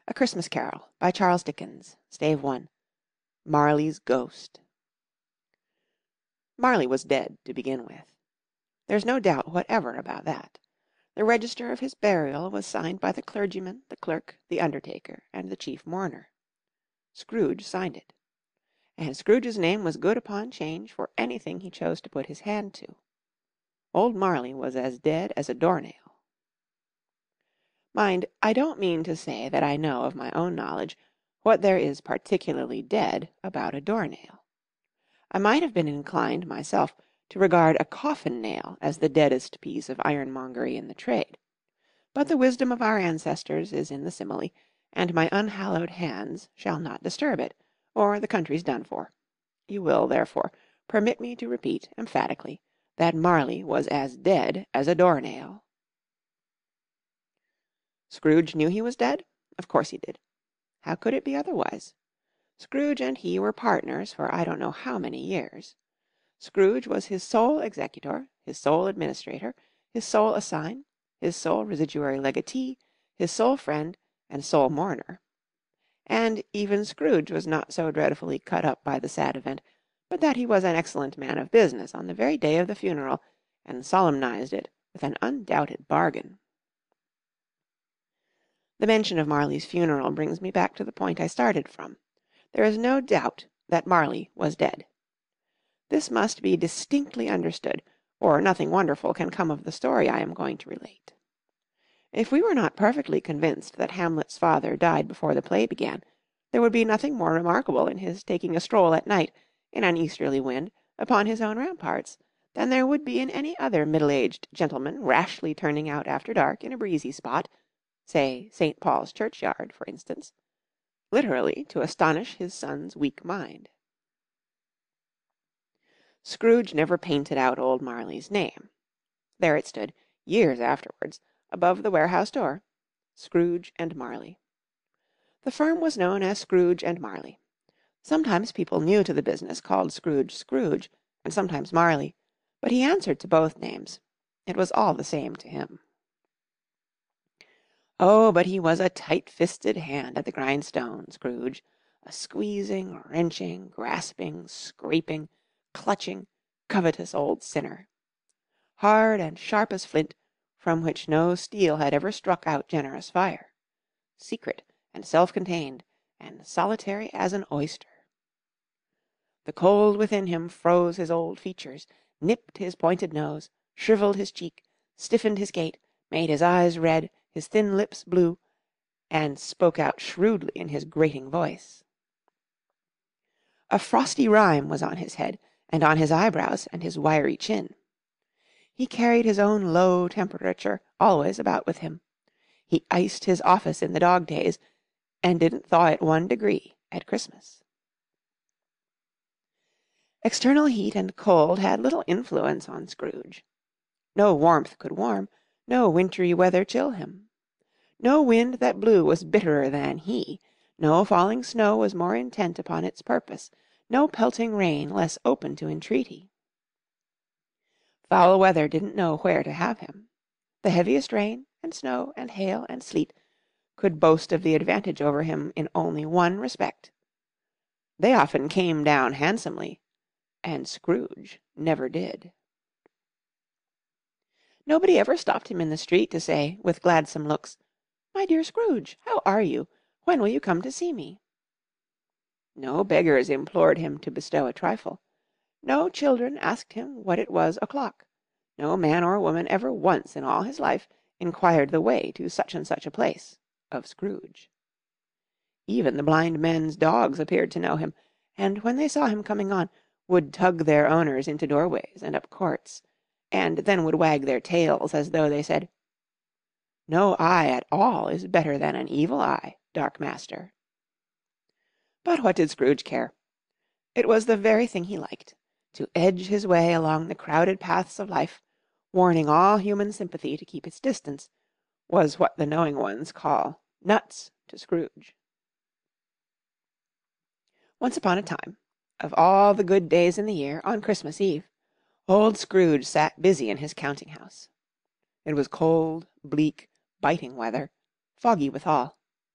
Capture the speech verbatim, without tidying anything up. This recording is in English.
A Christmas Carol by Charles Dickens, Stave one. Marley's Ghost. Marley was dead, to begin with. There's no doubt whatever about that. The register of his burial was signed by the clergyman, the clerk, the undertaker, and the chief mourner. Scrooge signed it. And Scrooge's name was good upon change for anything he chose to put his hand to. Old Marley was as dead as a doornail. Mind, I don't mean to say that I know of my own knowledge what there is particularly dead about a doornail. I might have been inclined myself to regard a coffin-nail as the deadest piece of ironmongery in the trade. But the wisdom of our ancestors is in the simile, and my unhallowed hands shall not disturb it, or the country's done for. You will, therefore, permit me to repeat emphatically that Marley was as dead as a doornail. Scrooge knew he was dead? Of course he did. How could it be otherwise? Scrooge and he were partners for I don't know how many years. Scrooge was his sole executor, his sole administrator, his sole assign, his sole residuary legatee, his sole friend, and sole mourner. And even Scrooge was not so dreadfully cut up by the sad event, but that he was an excellent man of business on the very day of the funeral, and solemnized it with an undoubted bargain. The mention of Marley's funeral brings me back to the point I started from. There is no doubt that Marley was dead. This must be distinctly understood, or nothing wonderful can come of the story I am going to relate. If we were not perfectly convinced that Hamlet's father died before the play began, there would be nothing more remarkable in his taking a stroll at night, in an easterly wind, upon his own ramparts, than there would be in any other middle-aged gentleman rashly turning out after dark in a breezy spot, say Saint Paul's churchyard, for instance, literally to astonish his son's weak mind. Scrooge never painted out old Marley's name. There it stood, years afterwards, above the warehouse door, Scrooge and Marley. The firm was known as Scrooge and Marley. Sometimes people new to the business called Scrooge Scrooge, and sometimes Marley, but he answered to both names. It was all the same to him. Oh, but he was a tight-fisted hand at the grindstone, Scrooge, a squeezing, wrenching, grasping, scraping, clutching, covetous old sinner. Hard and sharp as flint, from which no steel had ever struck out generous fire. Secret and self-contained, and solitary as an oyster. The cold within him froze his old features, nipped his pointed nose, shrivelled his cheek, stiffened his gait, made his eyes red, his thin lips blue, and spoke out shrewdly in his grating voice. A frosty rime was on his head, and on his eyebrows and his wiry chin. He carried his own low temperature always about with him. He iced his office in the dog-days, and didn't thaw it one degree at Christmas. External heat and cold had little influence on Scrooge. No warmth could warm, no wintry weather chill him. No wind that blew was bitterer than he, no falling snow was more intent upon its purpose, no pelting rain less open to entreaty. Foul weather didn't know where to have him. The heaviest rain, and snow, and hail, and sleet could boast of the advantage over him in only one respect. They often came down handsomely, and Scrooge never did. Nobody ever stopped him in the street to say, with gladsome looks, "My dear Scrooge, how are you? When will you come to see me?" No beggars implored him to bestow a trifle. No children asked him what it was o'clock. No man or woman ever once in all his life inquired the way to such and such a place of Scrooge. Even the blind men's dogs appeared to know him, and when they saw him coming on, would tug their owners into doorways and up courts, and then would wag their tails as though they said, "No eye at all is better than an evil eye, dark master." But what did Scrooge care? It was the very thing he liked, to edge his way along the crowded paths of life, warning all human sympathy to keep its distance, was what the knowing ones call nuts to Scrooge. Once upon a time, of all the good days in the year, on Christmas Eve, old Scrooge sat busy in his counting-house. It was cold, bleak, biting weather, foggy withal.